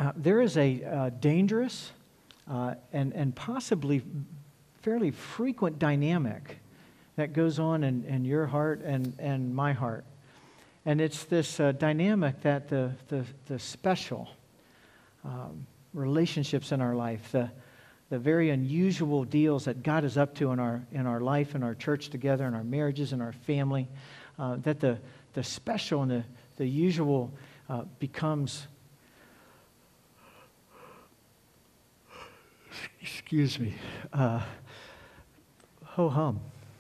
there is a dangerous and possibly fairly frequent dynamic that goes on in your heart and my heart. And it's this dynamic that the special relationships in our life, the very unusual deals that God is up to in our life, in our church together, in our marriages, in our family, that the special and the usual becomes, excuse me, ho-hum.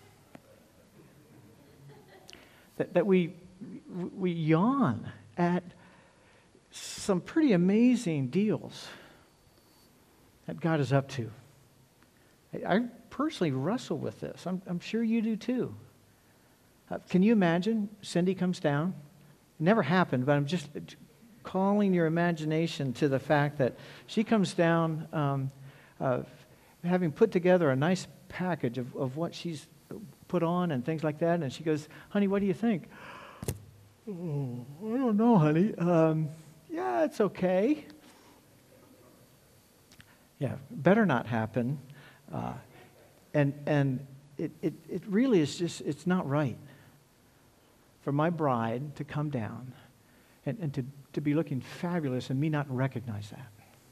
That we yawn at some pretty amazing deals that God is up to. I personally wrestle with this. I'm sure you do too. Can you imagine Cindy comes down? It never happened, but I'm just calling your imagination to the fact that she comes down having put together a nice package of what she's put on and things like that, and she goes, "Honey, what do you think?" "Oh, I don't know, honey. Yeah, it's okay." Yeah, better not happen. And it really is just, it's not right for my bride to come down and to be looking fabulous and me not recognize that.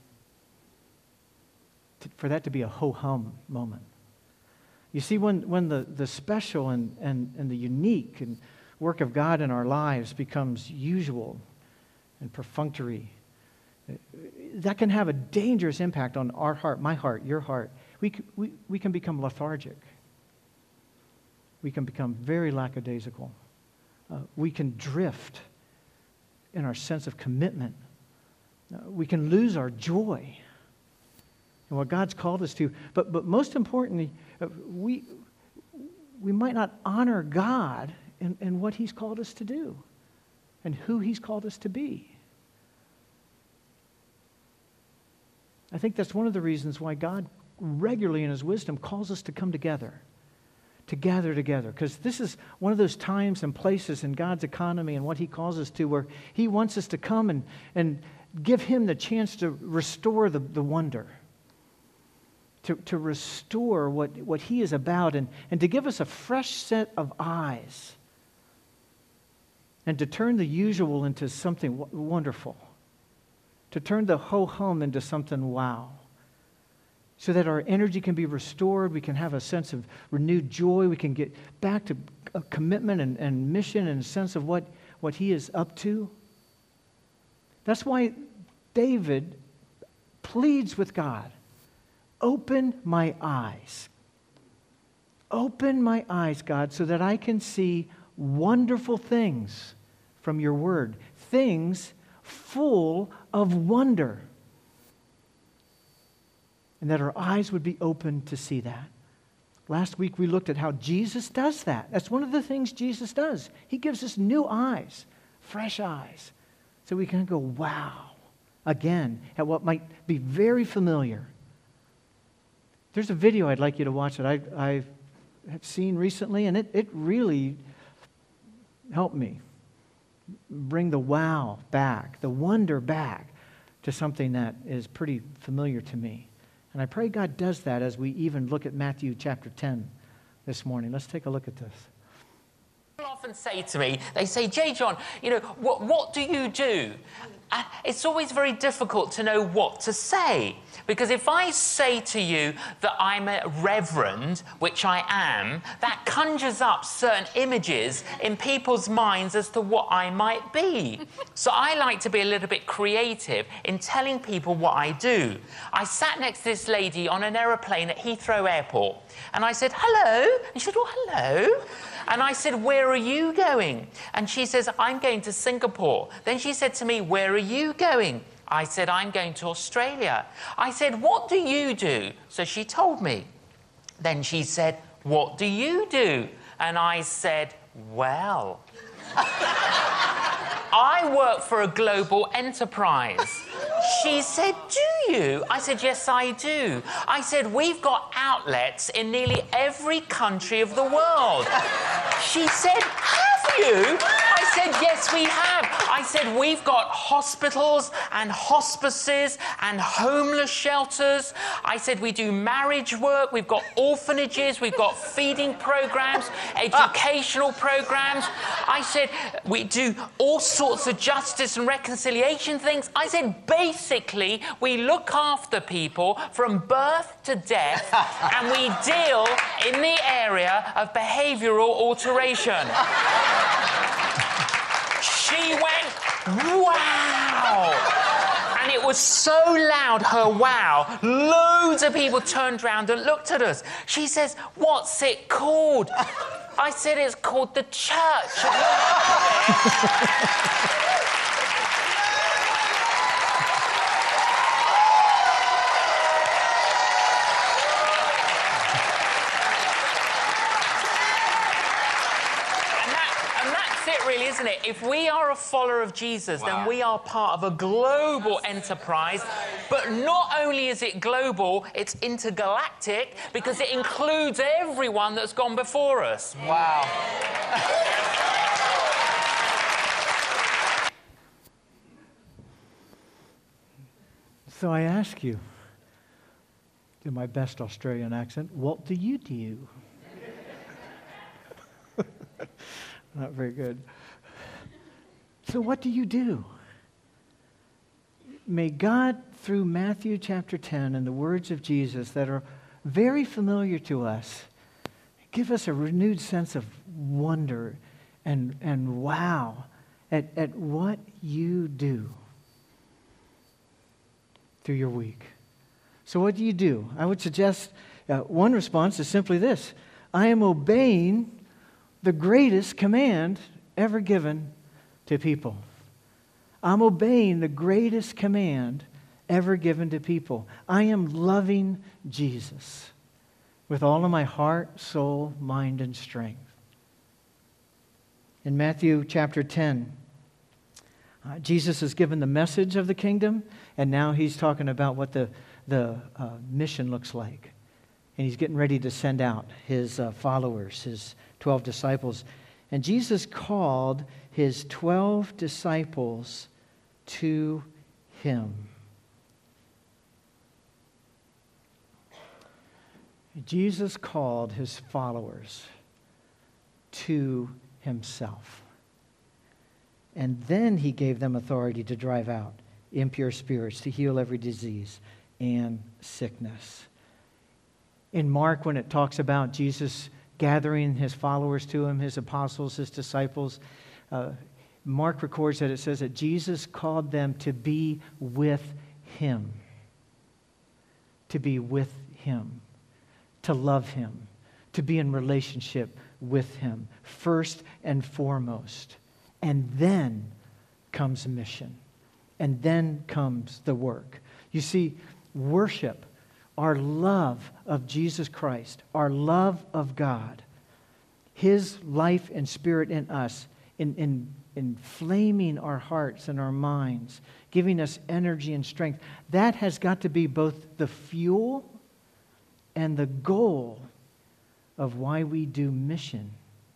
For that to be a ho-hum moment. You see, when the special and the unique and work of God in our lives becomes usual and perfunctory, that can have a dangerous impact on our heart, my heart, your heart. We can become lethargic. We can become very lackadaisical. We can drift in our sense of commitment. We can lose our joy in what God's called us to. But most importantly, we might not honor God in what He's called us to do and who He's called us to be. I think that's one of the reasons why God regularly in His wisdom calls us to come together, to gather together. Because this is one of those times and places in God's economy and what He calls us to where He wants us to come and give Him the chance to restore the wonder, to restore what He is about and to give us a fresh set of eyes and to turn the usual into something wonderful, to turn the ho-hum into something wow, so that our energy can be restored, we can have a sense of renewed joy, we can get back to a commitment and mission and a sense of what He is up to. That's why David pleads with God, open my eyes. Open my eyes, God, so that I can see wonderful things from your word, things full of wonder, and that our eyes would be open to see that. Last week we looked at how Jesus does that. That's one of the things Jesus does. He gives us new eyes, fresh eyes, so we can go, wow, again, at what might be very familiar. There's a video I'd like you to watch that I have seen recently, and it really helped me bring the wow back, the wonder back to something that is pretty familiar to me. And I pray God does that as we even look at Matthew chapter 10 this morning. Let's take a look at this. People often say to me, they say, J. John, what do you do? And it's always very difficult to know what to say. Because if I say to you that I'm a reverend, which I am, that conjures up certain images in people's minds as to what I might be. So I like to be a little bit creative in telling people what I do. I sat next to this lady on an aeroplane at Heathrow Airport, and I said, hello. And she said, oh, hello. And I said, where are you going? And she says, I'm going to Singapore. Then she said to me, where are you going? I said, I'm going to Australia. I said, what do you do? So she told me. Then she said, what do you do? And I said, well, I work for a global enterprise. She said, do you? I said, yes, I do. I said, we've got outlets in nearly every country of the world. She said, have you? I said, yes, we have. I I said, we've got hospitals and hospices and homeless shelters. I said, we do marriage work. We've got orphanages. We've got feeding programs, educational programs. I said, we do all sorts of justice and reconciliation things. I said, basically, we look after people from birth to death, and we deal in the area of behavioral alteration. She went, wow! And it was so loud, her wow. Loads of people turned around and looked at us. She says, what's it called? I said, it's called the church. Really, isn't it? If we are a follower of Jesus, then we are part of a global enterprise. But not only is it global, it's intergalactic, because it includes everyone that's gone before us. Wow. So I ask you, in my best Australian accent, what do you do? Not very good. So what do you do? May God, through Matthew chapter 10 and the words of Jesus that are very familiar to us, give us a renewed sense of wonder and wow at what you do through your week. So what do you do? I would suggest one response is simply this: I am obeying the greatest command ever given to people. I'm obeying the greatest command ever given to people. I am loving Jesus with all of my heart, soul, mind, and strength. In Matthew chapter 10, Jesus has given the message of the kingdom, and now he's talking about what the mission looks like. And he's getting ready to send out his followers, his 12 disciples. And Jesus called his 12 disciples to him. Jesus called his followers to himself. And then he gave them authority to drive out impure spirits, to heal every disease and sickness. In Mark, when it talks about Jesus gathering his followers to him, his apostles, his disciples, Mark records that it says that Jesus called them to be with him. To be with him. To love him. To be in relationship with him. First and foremost. And then comes mission. And then comes the work. You see, worship, our love of Jesus Christ, our love of God, his life and spirit in us, inflaming our hearts and our minds, giving us energy and strength, that has got to be both the fuel and the goal of why we do mission.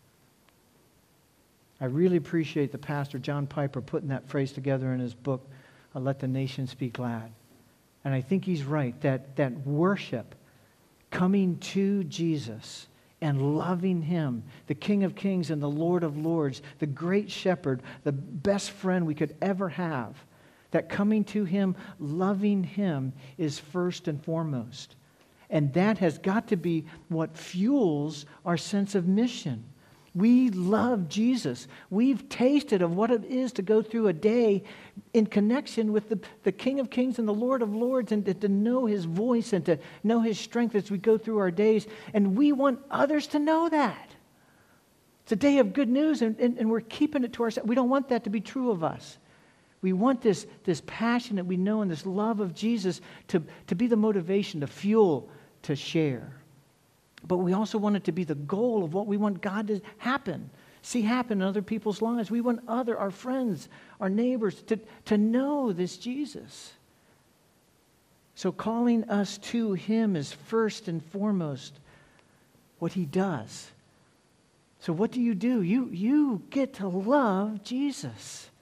I really appreciate the pastor, John Piper, putting that phrase together in his book, Let the Nations Be Glad. And I think he's right, that worship, coming to Jesus and loving him, the King of Kings and the Lord of Lords, the great shepherd, the best friend we could ever have, that coming to him, loving him is first and foremost. And that has got to be what fuels our sense of mission. We love Jesus. We've tasted of what it is to go through a day in connection with the King of Kings and the Lord of Lords, and to know his voice and to know his strength as we go through our days. And we want others to know that. It's a day of good news, and we're keeping it to ourselves. We don't want that to be true of us. We want this passion that we know and this love of Jesus to be the motivation, to fuel, to share. But we also want it to be the goal of what we want God to see happen in other people's lives. We want our friends, our neighbors to know this Jesus. So calling us to him is first and foremost what he does. So what do? You get to love Jesus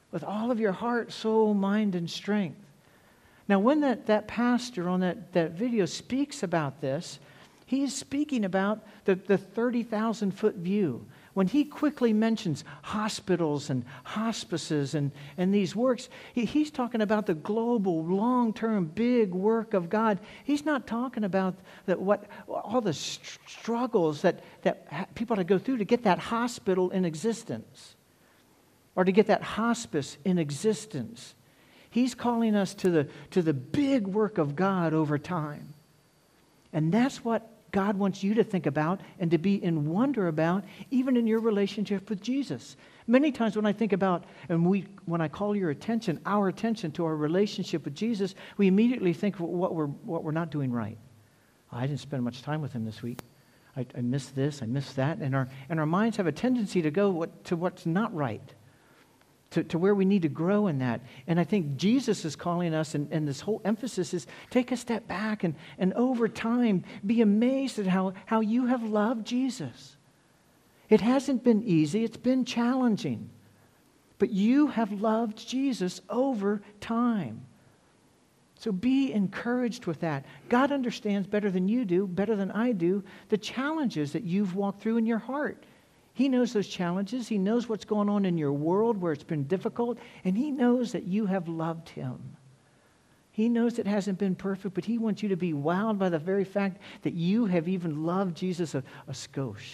with all of your heart, soul, mind, and strength. Now, when that pastor on that video speaks about this, he is speaking about the 30,000-foot view. When he quickly mentions hospitals and hospices and these works, he's talking about the global, long-term, big work of God. He's not talking about all the struggles that people have to go through to get that hospital in existence or to get that hospice in existence. He's calling us to the big work of God over time. And that's what God wants you to think about and to be in wonder about, even in your relationship with Jesus. Many times when I think about, when I call our attention to our relationship with Jesus, we immediately think of what we're not doing right. I didn't spend much time with him this week. I missed this, I missed that. And our minds have a tendency to go to what's not right, to where we need to grow in that. And I think Jesus is calling us, and this whole emphasis is take a step back and over time be amazed at how you have loved Jesus. It hasn't been easy, it's been challenging. But you have loved Jesus over time. So be encouraged with that. God understands better than you do, better than I do, the challenges that you've walked through in your heart. He knows those challenges. He knows what's going on in your world where it's been difficult. And He knows that you have loved Him. He knows it hasn't been perfect, but He wants you to be wowed by the very fact that you have even loved Jesus a skosh.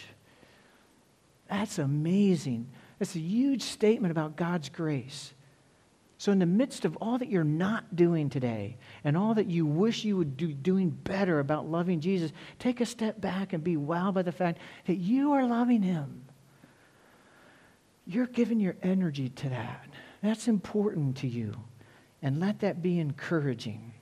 That's amazing. That's a huge statement about God's grace. So in the midst of all that you're not doing today and all that you wish you would do doing better about loving Jesus, take a step back and be wowed by the fact that you are loving Him. You're giving your energy to that. That's important to you. And let that be encouraging.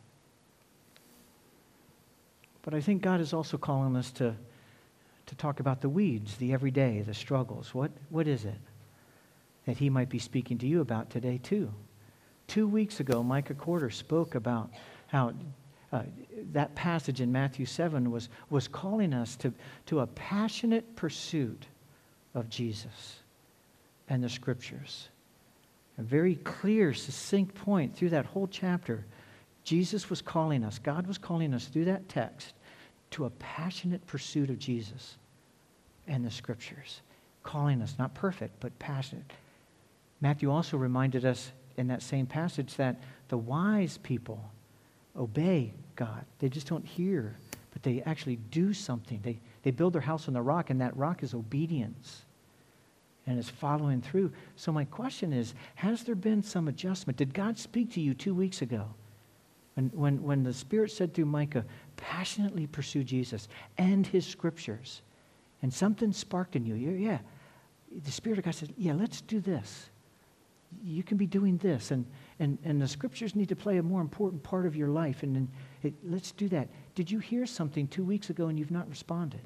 But I think God is also calling us to talk about the weeds, the everyday, the struggles. What is it that He might be speaking to you about today too? 2 weeks ago, Micah Corder spoke about how that passage in Matthew 7 was calling us to a passionate pursuit of Jesus and the Scriptures. A very clear, succinct point through that whole chapter. Jesus was calling us, God was calling us through that text to a passionate pursuit of Jesus and the Scriptures. Calling us, not perfect, but passionate. Matthew also reminded us in that same passage that the wise people obey God. They just don't hear, but they actually do something. They build their house on the rock, and that rock is obedience. And it's following through. So my question is, has there been some adjustment? Did God speak to you 2 weeks ago? When the Spirit said through Micah, passionately pursue Jesus and His Scriptures, and something sparked in you. The Spirit of God said, let's do this. You can be doing this. And the Scriptures need to play a more important part of your life. And let's do that. Did you hear something 2 weeks ago and you've not responded?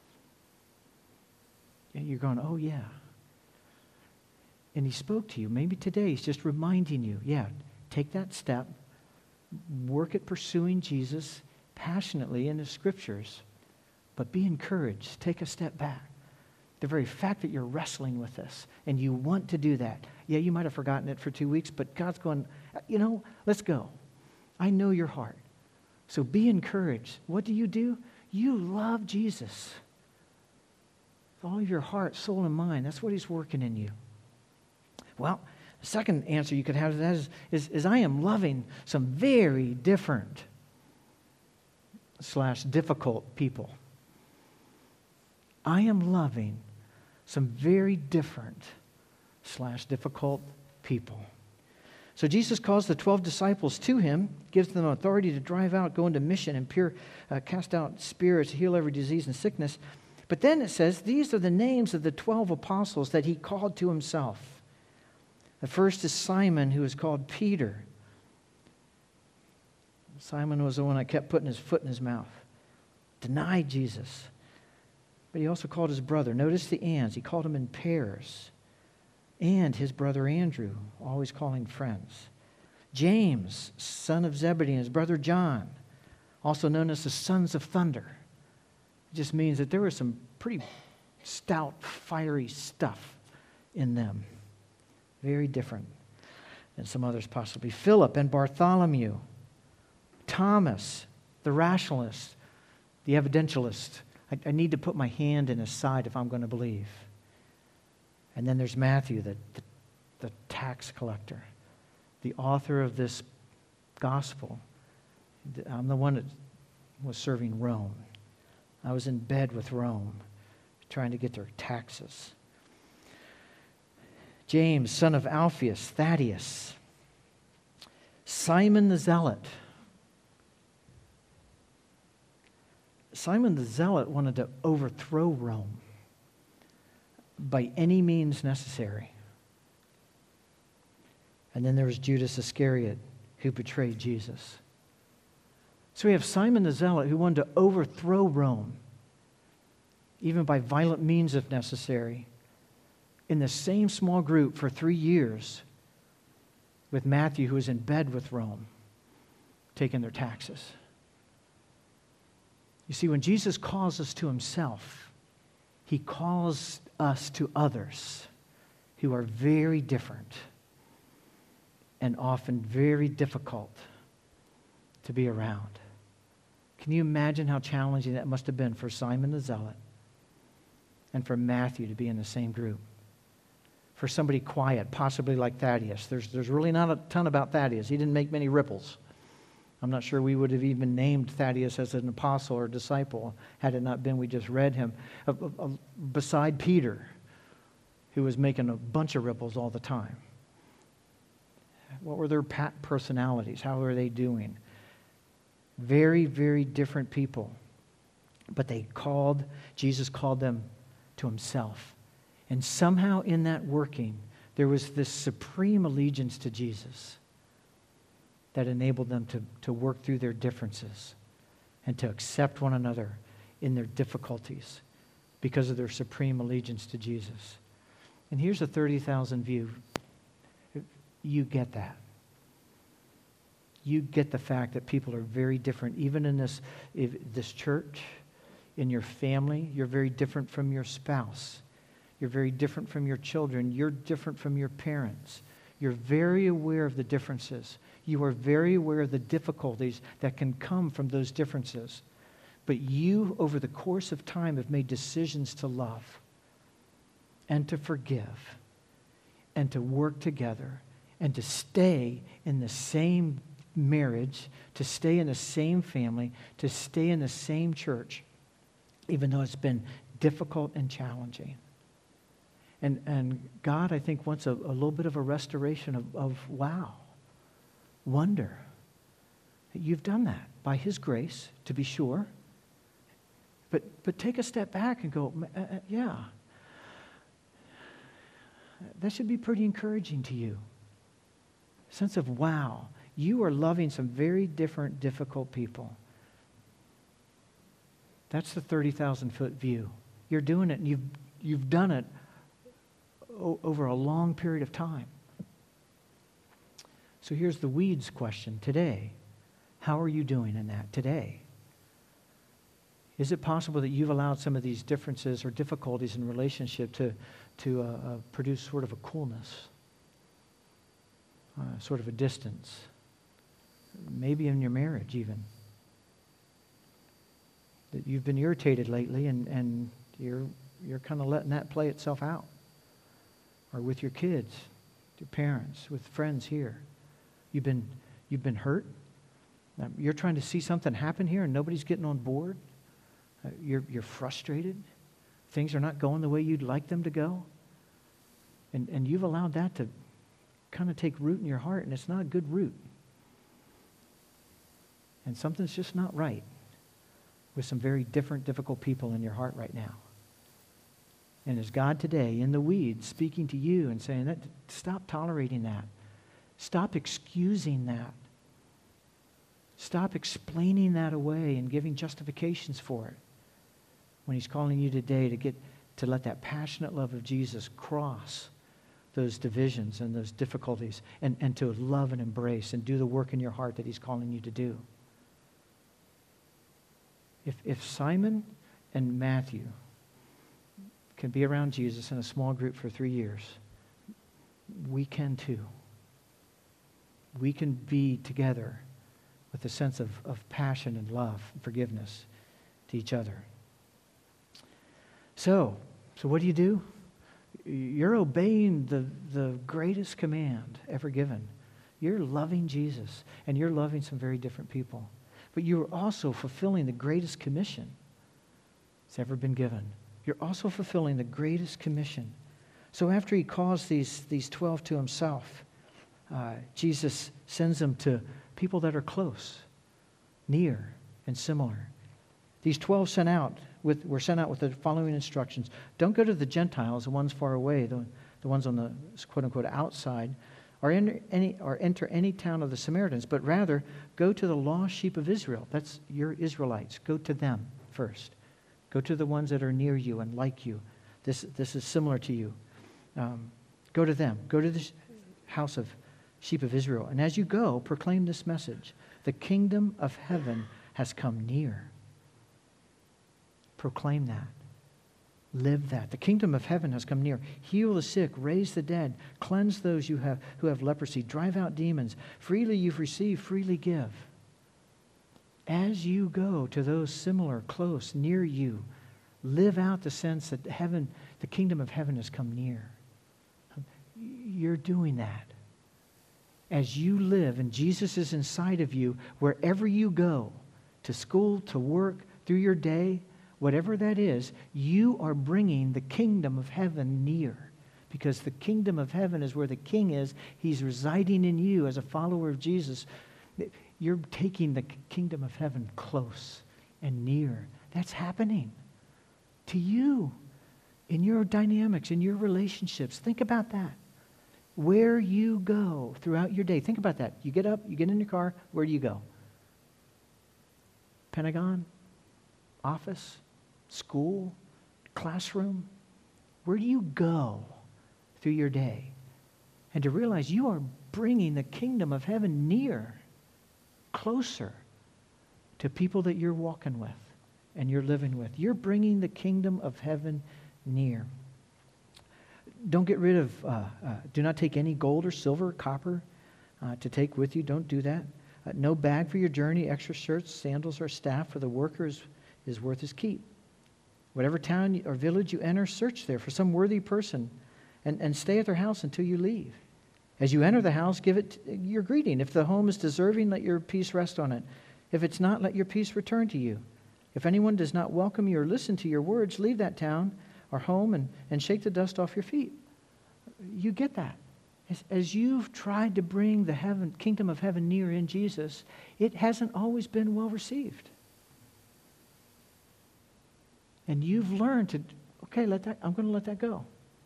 And you're going, oh yeah. And He spoke to you. Maybe today He's just reminding you, take that step. Work at pursuing Jesus passionately in the Scriptures. But be encouraged. Take a step back. The very fact that you're wrestling with this and you want to do that. Yeah, you might have forgotten it for 2 weeks, but God's going, let's go. I know your heart. So be encouraged. What do? You love Jesus. With all of your heart, soul, and mind. That's what He's working in you. Well, the second answer you could have to that is I am loving some very different / difficult people. I am loving some very different / difficult people. So Jesus calls the 12 disciples to Him, gives them authority to drive out, go into mission, and cast out spirits, heal every disease and sickness. But then it says, these are the names of the 12 apostles that He called to Himself. The first is Simon, who is called Peter. Simon was the one that kept putting his foot in his mouth. Denied Jesus. But He also called his brother. Notice the ands. He called them in pairs. And his brother Andrew, always calling friends. James, son of Zebedee, and his brother John, also known as the sons of thunder. It just means that there was some pretty stout, fiery stuff in them. Very different. and some others possibly. Philip and Bartholomew. Thomas, the rationalist, the evidentialist. I need to put my hand in his side if I'm going to believe. And then there's Matthew, the tax collector, the author of this gospel. I'm the one that was serving Rome. I was in bed with Rome, trying to get their taxes. James, son of Alphaeus, Thaddeus. Simon the Zealot. Simon the Zealot wanted to overthrow Rome by any means necessary. And then there was Judas Iscariot, who betrayed Jesus. So we have Simon the Zealot, who wanted to overthrow Rome, even by violent means if necessary, in the same small group for 3 years with Matthew, who was in bed with Rome, taking their taxes. You see, when Jesus calls us to himself, he calls us to others who are very different and often very difficult to be around. Can you imagine how challenging that must have been for Simon the Zealot and for Matthew to be in the same group? For somebody quiet, possibly like Thaddeus. There's really not a ton about Thaddeus. He didn't make many ripples. I'm not sure we would have even named Thaddeus as an apostle or disciple had it not been we just read him. Beside Peter, who was making a bunch of ripples all the time. What were their personalities? How were they doing? Very, very different people. But Jesus called them to himself. And somehow in that working, there was this supreme allegiance to Jesus that enabled them to work through their differences and to accept one another in their difficulties because of their supreme allegiance to Jesus. And here's a 30,000 view. You get that. You get the fact that people are very different. Even in this church, in your family, you're very different from your spouse. You're very different from your children. You're different from your parents. You're very aware of the differences. You are very aware of the difficulties that can come from those differences. But you, over the course of time, have made decisions to love and to forgive and to work together and to stay in the same marriage, to stay in the same family, to stay in the same church, even though it's been difficult and challenging. And God, I think, wants a little bit of a restoration of wow, wonder. That you've done that by his grace, to be sure. But take a step back and go, yeah, that should be pretty encouraging to you. Sense of wow, you are loving some very different, difficult people. That's the 30,000-foot view. You're doing it, and you've done it over a long period of time. So here's the weeds question today. How are you doing in that today? Is it possible that you've allowed some of these differences or difficulties in relationship to produce sort of a coolness, sort of a distance, maybe in your marriage even? That you've been irritated lately and you're kind of letting that play itself out. Or with your kids, your parents, with friends here. You've been hurt. You're trying to see something happen here and nobody's getting on board. You're frustrated. Things are not going the way you'd like them to go. And you've allowed that to kind of take root in your heart, and it's not a good root. And something's just not right with some very different, difficult people in your heart right now. And is God today in the weeds speaking to you and saying, that, stop tolerating that. Stop excusing that. Stop explaining that away and giving justifications for it. When he's calling you today to let that passionate love of Jesus cross those divisions and those difficulties and to love and embrace and do the work in your heart that he's calling you to do. If Simon and Matthew can be around Jesus in a small group for 3 years, we can too. we can be together with a sense of passion and love and forgiveness to each other. So what do? You're obeying the greatest command ever given. You're loving Jesus, and you're loving some very different people. But you're also fulfilling the greatest commission that's ever been given. You're also fulfilling the greatest commission. So after he calls these 12 to himself, Jesus sends them to people that are close, near, and similar. These 12 were sent out with the following instructions. Don't go to the Gentiles, the ones far away, the ones on the quote-unquote outside, or enter any town of the Samaritans, but rather go to the lost sheep of Israel. That's your Israelites. Go to them first. Go to the ones that are near you and like you. This is similar to you. Go to them. Go to the house of sheep of Israel. And as you go, proclaim this message. The kingdom of heaven has come near. Proclaim that. Live that. The kingdom of heaven has come near. Heal the sick, raise the dead, cleanse those who have leprosy, drive out demons. Freely you've received, freely give. As you go to those similar, close, near you, live out the sense that the kingdom of heaven has come near. You're doing that. As you live and Jesus is inside of you, wherever you go, to school, to work, through your day, whatever that is, you are bringing the kingdom of heaven near. Because the kingdom of heaven is where the king is. He's residing in you as a follower of Jesus. You're taking the kingdom of heaven close and near. That's happening to you in your dynamics, in your relationships. Think about that. Where you go throughout your day. Think about that. You get up, you get in your car, where do you go? Pentagon? Office? School? Classroom? Where do you go through your day? And to realize you are bringing the kingdom of heaven near, closer to people that you're walking with and you're living with. You're bringing the kingdom of heaven near. Don't get rid of, do not take any gold or silver or copper to take with you. Don't do that. No bag for your journey, extra shirts, sandals, or staff, for the worker is worth his keep. Whatever town or village you enter, search there for some worthy person and stay at their house until you leave. As you enter the house, give it your greeting. If the home is deserving, let your peace rest on it. If it's not, let your peace return to you. If anyone does not welcome you or listen to your words, leave that town or home and shake the dust off your feet. You get that. As you've tried to bring the kingdom of heaven near in Jesus, it hasn't always been well received. And you've learned to, okay, I'm going to let that go.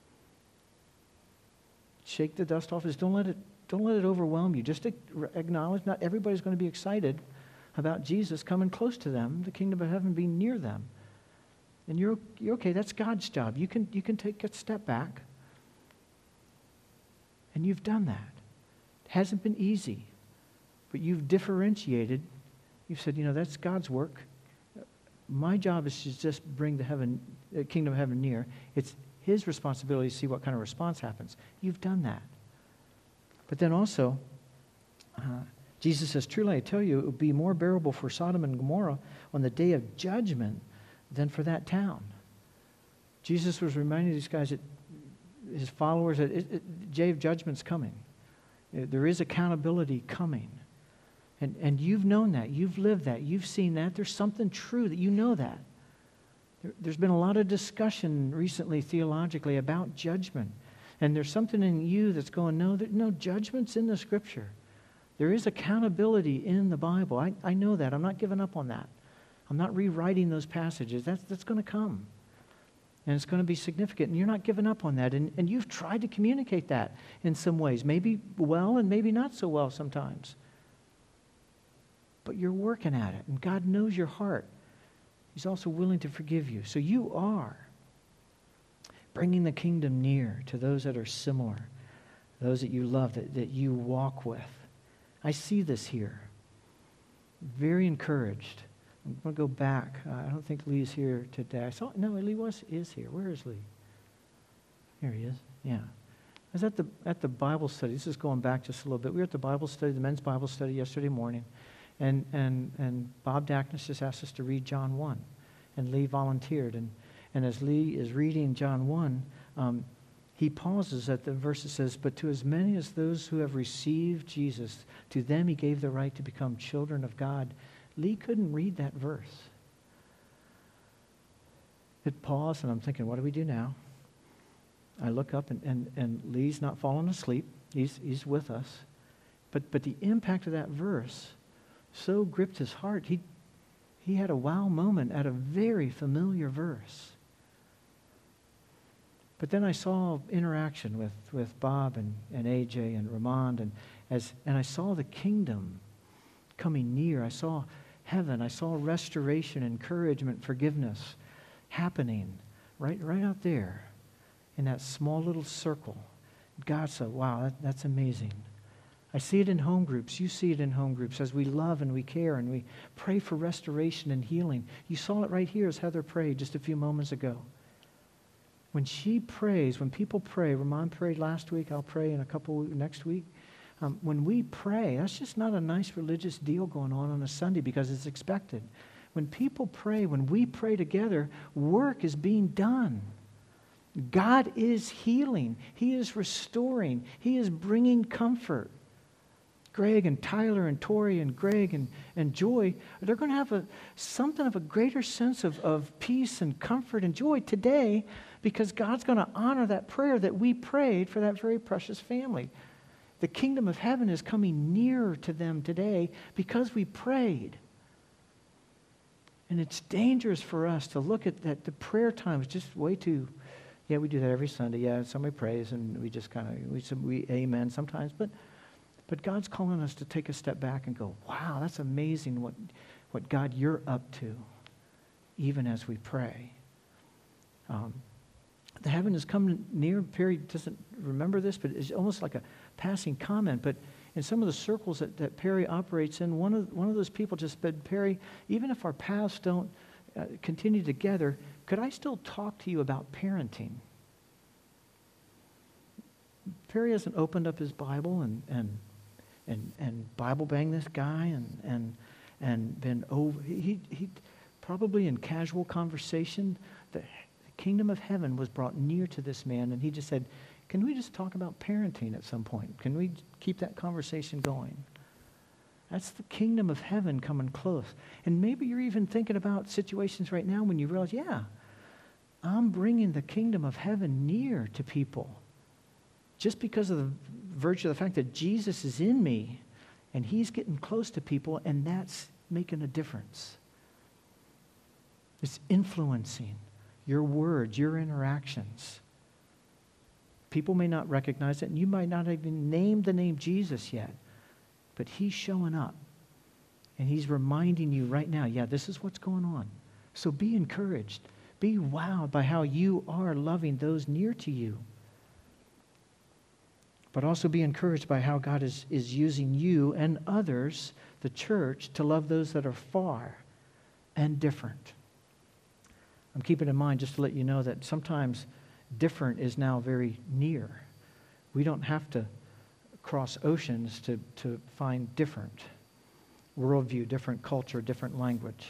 Shake the dust off. Don't let it overwhelm you. Just acknowledge not everybody's going to be excited about Jesus coming close to them, the kingdom of heaven being near them. And you're okay. That's God's job. You can take a step back. And you've done that. It hasn't been easy. But you've differentiated. You've said, that's God's work. My job is to just bring the kingdom of heaven near. It's his responsibility to see what kind of response happens. You've done that. But then also, Jesus says, truly I tell you, it would be more bearable for Sodom and Gomorrah on the day of judgment than for that town. Jesus was reminding these guys, that his followers, that the day of judgment's coming. There is accountability coming. And you've known that. You've lived that. You've seen that. There's something true that you know that. There's been a lot of discussion recently theologically about judgment. And there's something in you that's going, no, judgment's in the Scripture. There is accountability in the Bible. I know that. I'm not giving up on that. I'm not rewriting those passages. That's going to come. And it's going to be significant. And you're not giving up on that. And you've tried to communicate that in some ways. Maybe well and maybe not so well sometimes. But you're working at it. And God knows your heart. He's also willing to forgive you. So you are bringing the kingdom near to those that are similar, those that you love, that you walk with. I see this here. Very encouraged. I'm going to go back. I don't think Lee's here today. Lee is here. Where is Lee? Here he is. Yeah. was at the Bible study. This is going back just a little bit. We were at the Bible study, the men's Bible study yesterday morning, and Bob Dackness just asked us to read John 1, and Lee volunteered. And as Lee is reading John 1, he pauses at the verse that says, "But to as many as those who have received Jesus, to them he gave the right to become children of God." Lee couldn't read that verse. It paused, and I'm thinking, what do we do now? I look up, and Lee's not falling asleep. He's with us. But the impact of that verse so gripped his heart. He had a wow moment at a very familiar verse. But then I saw interaction with Bob and AJ and Ramond, and I saw the kingdom coming near. I saw heaven. I saw restoration, encouragement, forgiveness happening right out there in that small little circle. God said, wow, that's amazing. I see it in home groups. You see it in home groups as we love and we care and we pray for restoration and healing. You saw it right here as Heather prayed just a few moments ago. When she prays, when people pray, Ramon prayed last week, I'll pray in a couple next week. When we pray, that's just not a nice religious deal going on a Sunday because it's expected. When people pray, when we pray together, work is being done. God is healing. He is restoring. He is bringing comfort. Greg and Tyler and Tori and Greg and Joy, they're going to have something of a greater sense of peace and comfort and joy today because God's going to honor that prayer that we prayed for that very precious family. The kingdom of heaven is coming nearer to them today because we prayed. And it's dangerous for us to look at that. The prayer time is just way too, yeah, we do that every Sunday. Yeah, somebody prays and we just kind of, we amen sometimes. But God's calling us to take a step back and go, wow, that's amazing what God you're up to, even as we pray. The heaven is coming near. Perry doesn't remember this, but it's almost like a passing comment. But in some of the circles that Perry operates in, one of those people just said, Perry, even if our paths don't continue together, could I still talk to you about parenting? Perry hasn't opened up his Bible and Bible banged this guy and been over. He probably in casual conversation, the kingdom of heaven was brought near to this man, and he just said, can we just talk about parenting at some point? Can we keep that conversation going? That's the kingdom of heaven coming close. And maybe you're even thinking about situations right now when you realize, yeah, I'm bringing the kingdom of heaven near to people. Just because of the virtue of the fact that Jesus is in me and he's getting close to people, and that's making a difference. It's influencing your words, your interactions. People may not recognize it, and you might not even name the name Jesus yet, but he's showing up, and he's reminding you right now, yeah, this is what's going on. So be encouraged. Be wowed by how you are loving those near to you. But also be encouraged by how God is using you and others, the church, to love those that are far and different. I'm keeping in mind just to let you know that sometimes different is now very near. We don't have to cross oceans to find different worldview, different culture, different language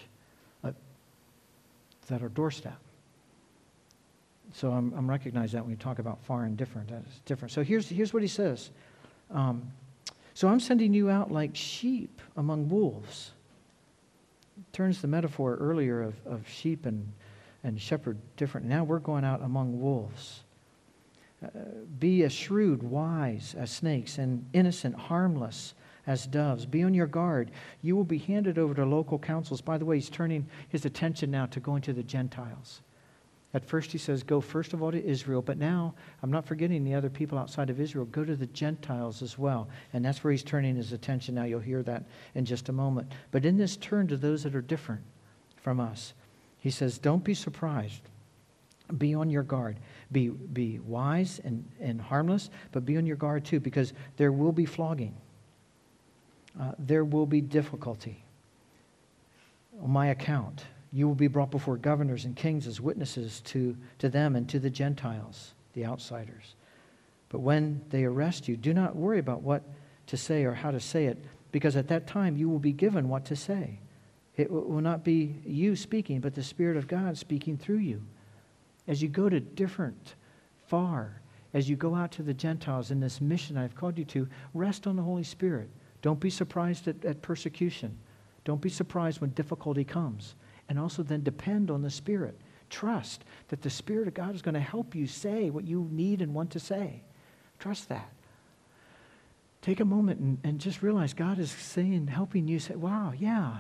at our doorstep. So I'm recognizing that when you talk about far and different, that is different. So here's what he says. So I'm sending you out like sheep among wolves. Turns the metaphor earlier of sheep and shepherd different. Now we're going out among wolves. Be as shrewd, wise as snakes, and innocent, harmless as doves. Be on your guard. You will be handed over to local councils. By the way, he's turning his attention now to going to the Gentiles. At first he says, go first of all to Israel, but now I'm not forgetting the other people outside of Israel. Go to the Gentiles as well. And that's where he's turning his attention now. You'll hear that in just a moment. But in this turn to those that are different from us, he says, don't be surprised. Be on your guard. Be wise and harmless, but be on your guard too, because there will be flogging. There will be difficulty on my account. You will be brought before governors and kings as witnesses to them and to the Gentiles, the outsiders. But when they arrest you, do not worry about what to say or how to say it, because at that time you will be given what to say. It will not be you speaking, but the Spirit of God speaking through you. As you go to far, as you go out to the Gentiles in this mission I've called you to, rest on the Holy Spirit. Don't be surprised at persecution. Don't be surprised when difficulty comes. And also then depend on the Spirit. Trust that the Spirit of God is going to help you say what you need and want to say. Trust that. Take a moment and just realize God is saying, helping you say, wow, yeah,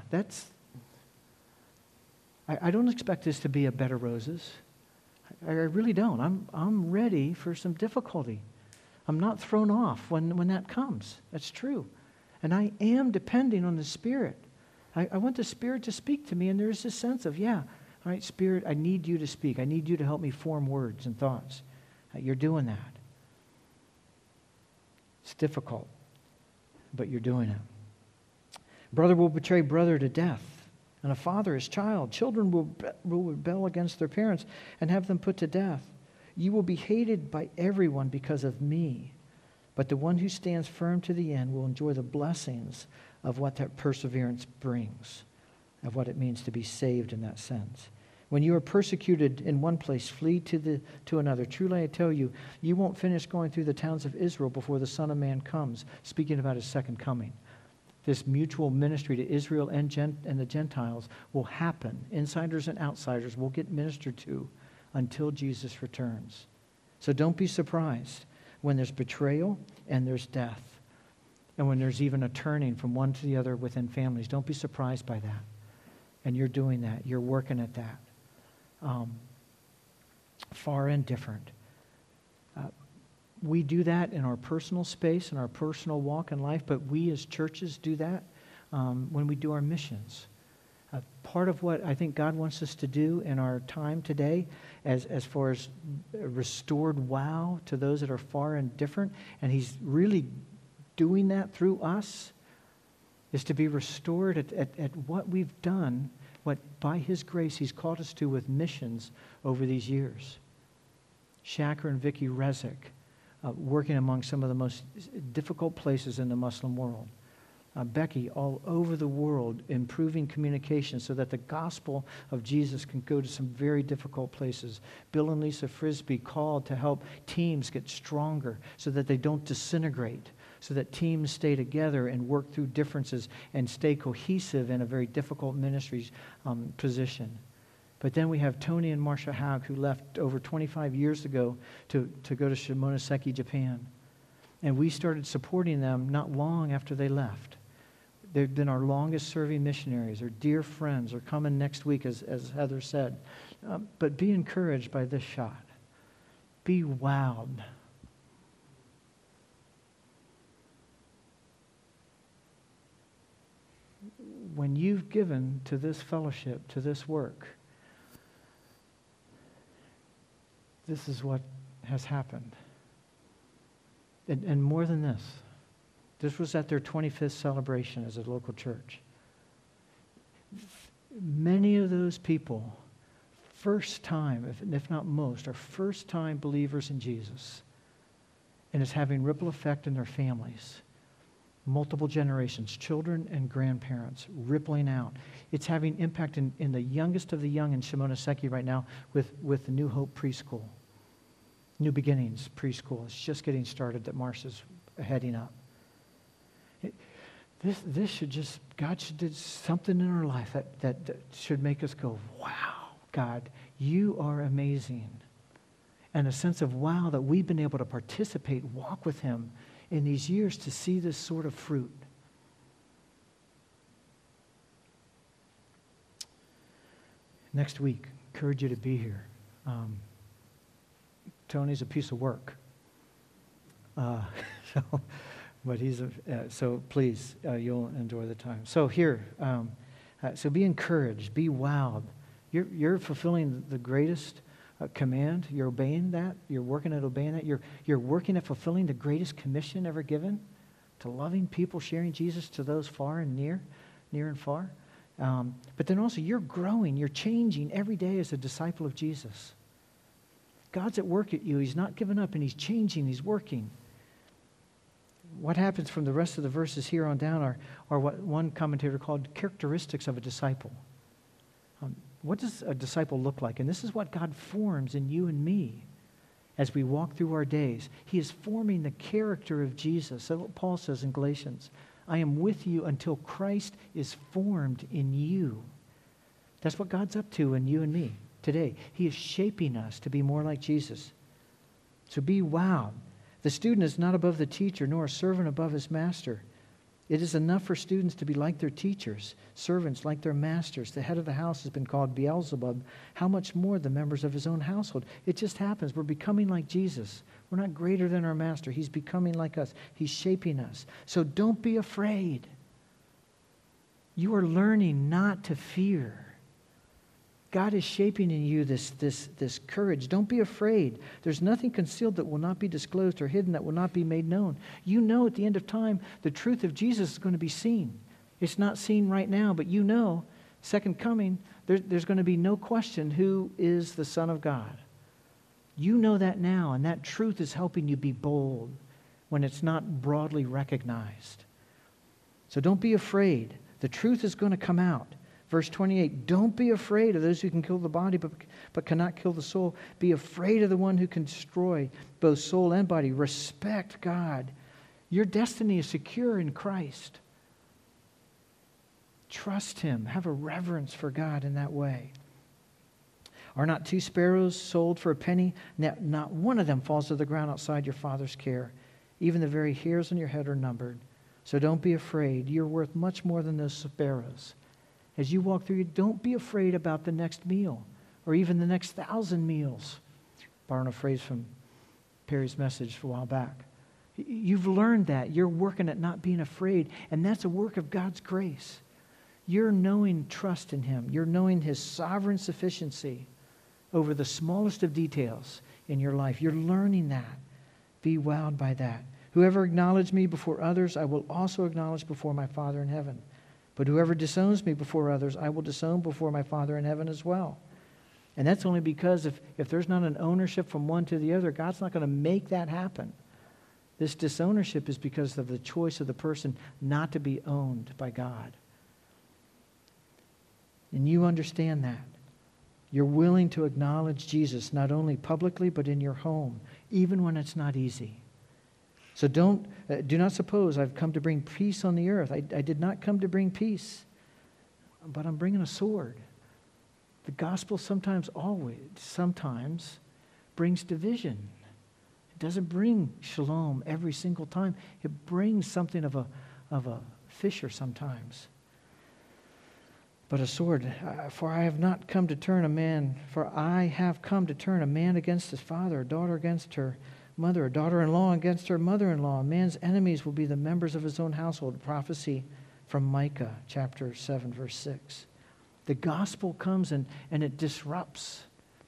I don't expect this to be a bed of roses. I really don't. I'm ready for some difficulty. I'm not thrown off when that comes. That's true. And I am depending on the Spirit. I want the Spirit to speak to me, and there's this sense of, yeah, all right, Spirit, I need you to speak. I need you to help me form words and thoughts. You're doing that. It's difficult, but you're doing it. Brother will betray brother to death, and a father his child. Children will rebel against their parents and have them put to death. You will be hated by everyone because of me, but the one who stands firm to the end will enjoy the blessings of what that perseverance brings, of what it means to be saved in that sense. When you are persecuted in one place, flee to another. Truly I tell you, you won't finish going through the towns of Israel before the Son of Man comes, speaking about his second coming. This mutual ministry to Israel and the Gentiles will happen. Insiders and outsiders will get ministered to until Jesus returns. So don't be surprised when there's betrayal and there's death, and when there's even a turning from one to the other within families. Don't be surprised by that. And you're doing that. You're working at that. Far and different. We do that in our personal space, in our personal walk in life, but we as churches do that when we do our missions. Part of what I think God wants us to do in our time today, as far as restored wow to those that are far and different, and He's really doing that through us, is to be restored at what we've done, what by His grace He's called us to with missions over these years. Shaker and Vicki Rezik, working among some of the most difficult places in the Muslim world. Becky, all over the world, improving communication so that the gospel of Jesus can go to some very difficult places. Bill and Lisa Frisbee called to help teams get stronger so that they don't disintegrate, so that teams stay together and work through differences and stay cohesive in a very difficult ministry position. But then we have Tony and Marcia Haug, who left over 25 years ago to go to Shimonoseki, Japan. And we started supporting them not long after they left. They've been our longest serving missionaries. They're dear friends. They're coming next week, as Heather said. But be encouraged by this shot. Be wowed. When you've given to this fellowship, to this work, this is what has happened. And more than this was at their 25th celebration as a local church. Many of those people, first time, if not most, are first-time believers in Jesus. And it's having ripple effect in their families. Multiple generations, children and grandparents, rippling out. It's having impact in the youngest of the young in Shimonoseki right now with the New Hope preschool. New Beginnings preschool. It's just getting started that Marcia's heading up. This should just, God should do something in our life that should make us go, wow, God, you are amazing. And a sense of wow that we've been able to participate, walk with Him in these years to see this sort of fruit. Next week, encourage you to be here. Tony's a piece of work. But he's so please, you'll enjoy the time. So here, so be encouraged, be wowed. You're fulfilling the greatest command. You're obeying that. You're working at obeying that. You're working at fulfilling the greatest commission ever given, to loving people, sharing Jesus to those far and near and far. But then also you're growing, you're changing every day as a disciple of Jesus. God's at work at you. He's not given up, and He's changing. He's working. What happens from the rest of the verses here on down are what one commentator called characteristics of a disciple. What does a disciple look like? And this is what God forms in you and me as we walk through our days. He is forming the character of Jesus. That's what Paul says in Galatians. I am with you until Christ is formed in you. That's what God's up to in you and me today. He is shaping us to be more like Jesus. So be wowed. The student is not above the teacher, nor a servant above his master. It is enough for students to be like their teachers, servants like their masters. The head of the house has been called Beelzebub. How much more the members of his own household? It just happens. We're becoming like Jesus. We're not greater than our master. He's becoming like us. He's shaping us. So don't be afraid. You are learning not to fear. God is shaping in you this courage. Don't be afraid. There's nothing concealed that will not be disclosed or hidden that will not be made known. You know at the end of time, the truth of Jesus is going to be seen. It's not seen right now, but you know, second coming, there's going to be no question who is the Son of God. You know that now, and that truth is helping you be bold when it's not broadly recognized. So don't be afraid. The truth is going to come out. Verse 28, don't be afraid of those who can kill the body but cannot kill the soul. Be afraid of the one who can destroy both soul and body. Respect God. Your destiny is secure in Christ. Trust Him. Have a reverence for God in that way. Are not 2 sparrows sold for a penny? Not one of them falls to the ground outside your Father's care. Even the very hairs on your head are numbered. So don't be afraid. You're worth much more than those sparrows. As you walk through, don't be afraid about the next meal or even the next 1,000 meals. Borrowing a phrase from Perry's message a while back. You've learned that. You're working at not being afraid, and that's a work of God's grace. You're knowing trust in Him. You're knowing His sovereign sufficiency over the smallest of details in your life. You're learning that. Be wowed by that. Whoever acknowledged me before others, I will also acknowledge before my Father in heaven. But whoever disowns me before others, I will disown before my Father in heaven as well. And that's only because if there's not an ownership from one to the other, God's not going to make that happen. This disownership is because of the choice of the person not to be owned by God. And you understand that. You're willing to acknowledge Jesus not only publicly but in your home, even when it's not easy. So do not suppose I've come to bring peace on the earth. I did not come to bring peace, but I'm bringing a sword. The gospel sometimes brings division. It doesn't bring shalom every single time. It brings something of a fissure sometimes. But a sword, for I have come to turn a man against his father, a daughter against her mother, a daughter-in-law against her mother-in-law. A man's enemies will be the members of his own household. Prophecy from Micah chapter 7, verse 6. The gospel comes and it disrupts.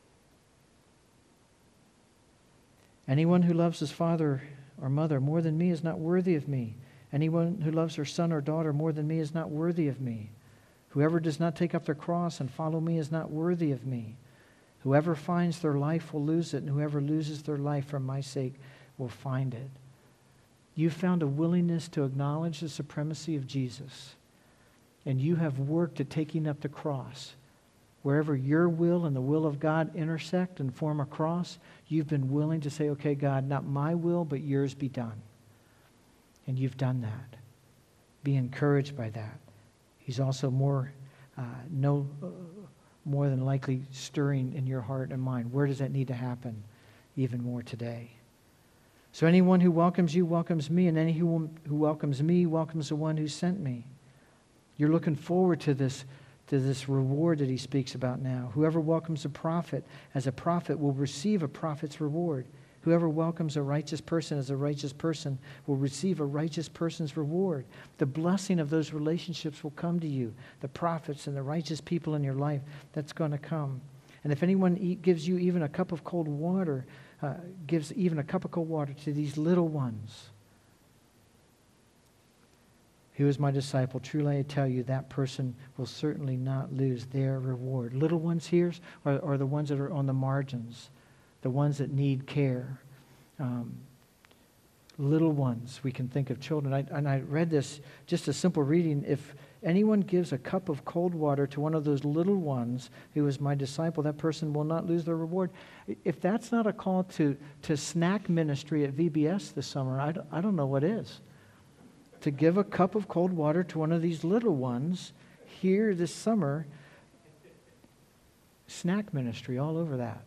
Anyone who loves his father or mother more than me is not worthy of me. Anyone who loves her son or daughter more than me is not worthy of me. Whoever does not take up their cross and follow me is not worthy of me. Whoever finds their life will lose it, and whoever loses their life for my sake will find it. You've found a willingness to acknowledge the supremacy of Jesus, and you have worked at taking up the cross. Wherever your will and the will of God intersect and form a cross, you've been willing to say, okay, God, not my will, but yours be done. And you've done that. Be encouraged by that. He's also more than likely stirring in your heart and mind. Where does that need to happen even more today? So anyone who welcomes you welcomes me, and any who welcomes me welcomes the one who sent me. You're looking forward to this reward that he speaks about now. Whoever welcomes a prophet as a prophet will receive a prophet's reward. Whoever welcomes a righteous person as a righteous person will receive a righteous person's reward. The blessing of those relationships will come to you. The prophets and the righteous people in your life, that's going to come. And if anyone gives you even a cup of cold water, gives even a cup of cold water to these little ones, who is my disciple, truly I tell you, that person will certainly not lose their reward. Little ones here are the ones that are on the margins, the ones that need care. Little ones, we can think of children. I read this, just a simple reading. If anyone gives a cup of cold water to one of those little ones who is my disciple, that person will not lose their reward. If that's not a call to snack ministry at VBS this summer, I don't know what is. To give a cup of cold water to one of these little ones here this summer, snack ministry all over that.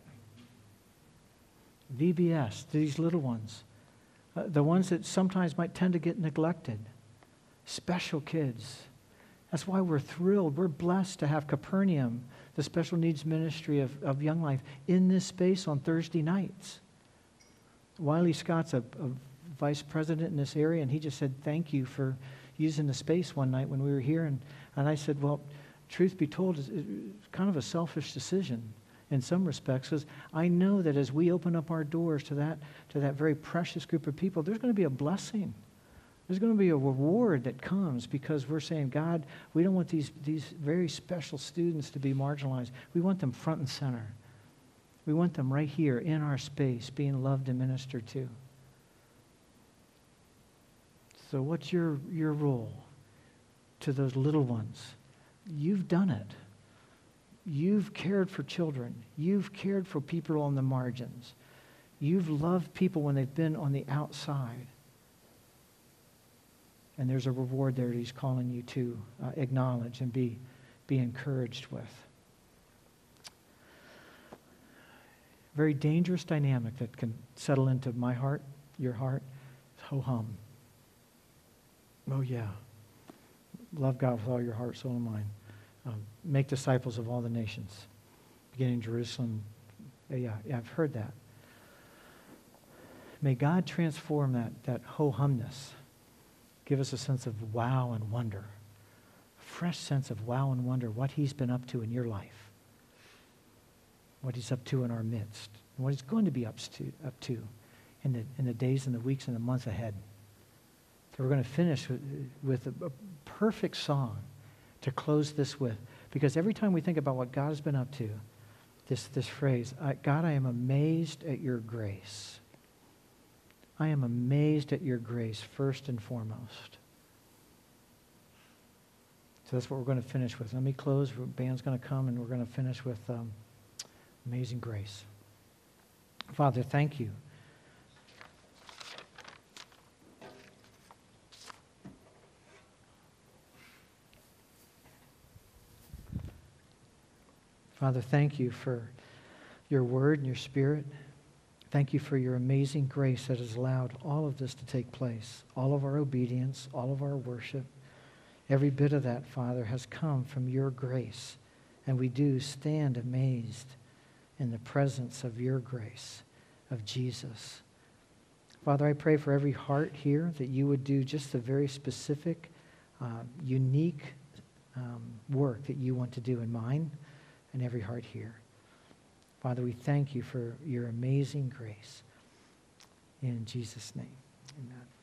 VBS, these little ones. The ones that sometimes might tend to get neglected. Special kids. That's why we're thrilled. We're blessed to have Capernaum, the special needs ministry of Young Life, in this space on Thursday nights. Wiley Scott's a vice president in this area, and he just said, thank you for using the space one night when we were here. And I said, well, truth be told, it's kind of a selfish decision in some respects, because I know that as we open up our doors to that very precious group of people, there's going to be a blessing. There's going to be a reward that comes because we're saying, God, we don't want these very special students to be marginalized. We want them front and center. We want them right here in our space being loved and ministered to. So what's your role to those little ones? You've done it. You've cared for children. You've cared for people on the margins. You've loved people when they've been on the outside. And there's a reward there that he's calling you to acknowledge and be encouraged with. Very dangerous dynamic that can settle into my heart, your heart. Ho-hum. Oh yeah. Love God with all your heart, soul, and mind. Make disciples of all the nations, beginning in Jerusalem. Yeah, I've heard that. May God transform that ho-humness. Give us a sense of wow and wonder. A fresh sense of wow and wonder what he's been up to in your life. What he's up to in our midst. And what he's going to be up to in the days and the weeks and the months ahead. So we're going to finish with a perfect song to close this with. Because every time we think about what God has been up to, this phrase, God, I am amazed at your grace. I am amazed at your grace first and foremost. So that's what we're going to finish with. Let me close. The band's going to come and we're going to finish with Amazing Grace. Father, thank you. Father, thank you for your word and your spirit. Thank you for your amazing grace that has allowed all of this to take place. All of our obedience, all of our worship, every bit of that, Father, has come from your grace. And we do stand amazed in the presence of your grace, of Jesus. Father, I pray for every heart here that you would do just the very specific, unique work that you want to do in mine and every heart here. Father, we thank you for your amazing grace. In Jesus' name, amen.